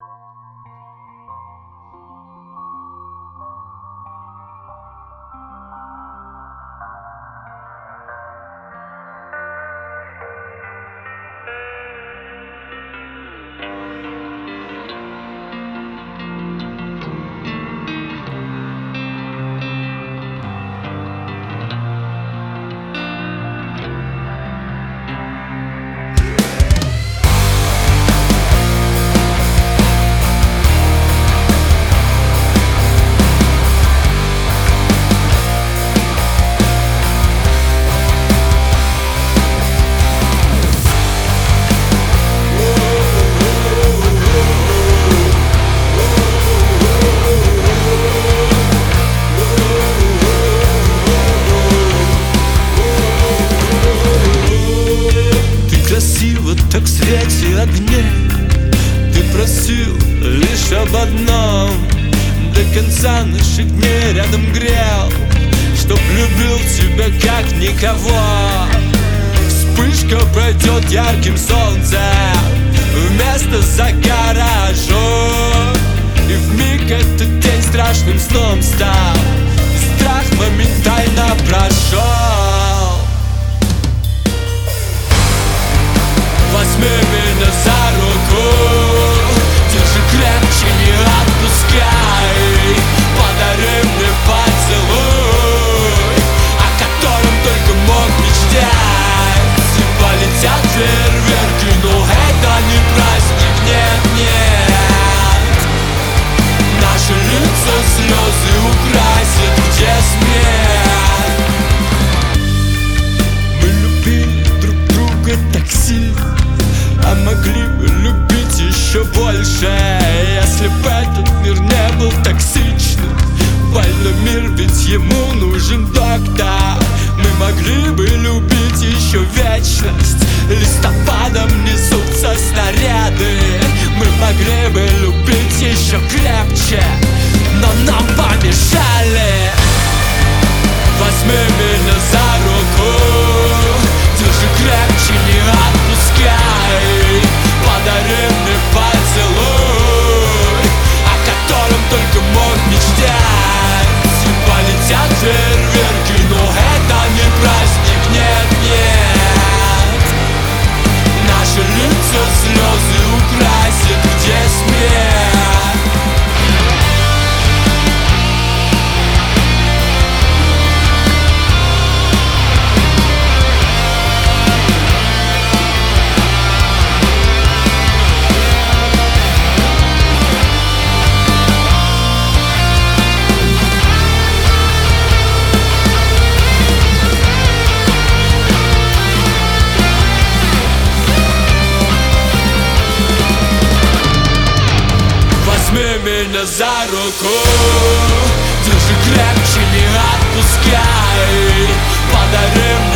Так в свете огней ты просил лишь об одном: до конца наших дней рядом грел, чтоб любил тебя как никого. Вспышка пройдет ярким солнцем вместо загара ожог, и вмиг этот день страшным сном стал, страх моментально прошел. Возьми меня за руку, держи крепче, не отпускай. Подари мне поцелуй, о котором только мог мечтать. И полетят фейерверки, но это не праздник, нет, нет. Наши лица слезы украсят, где смех. Мы любили друг друга так сильно, а могли бы любить еще больше, если бы этот мир не был токсичным. Больной мир, ведь ему нужен доктор. Мы могли бы любить еще вечность, листопадом несутся снаряды. Мы могли бы любить еще крепче, но нам помешали. Возьми меня за руку, держи крепче, не отпускай. Подари мне поцелуй, о котором только мог мечтать. И полетят фейерверки, но это не праздник, нет, нет. Наши лица слезы украсят, где смех. Возьми меня за руку, держи крепче, не отпускай. Подари мне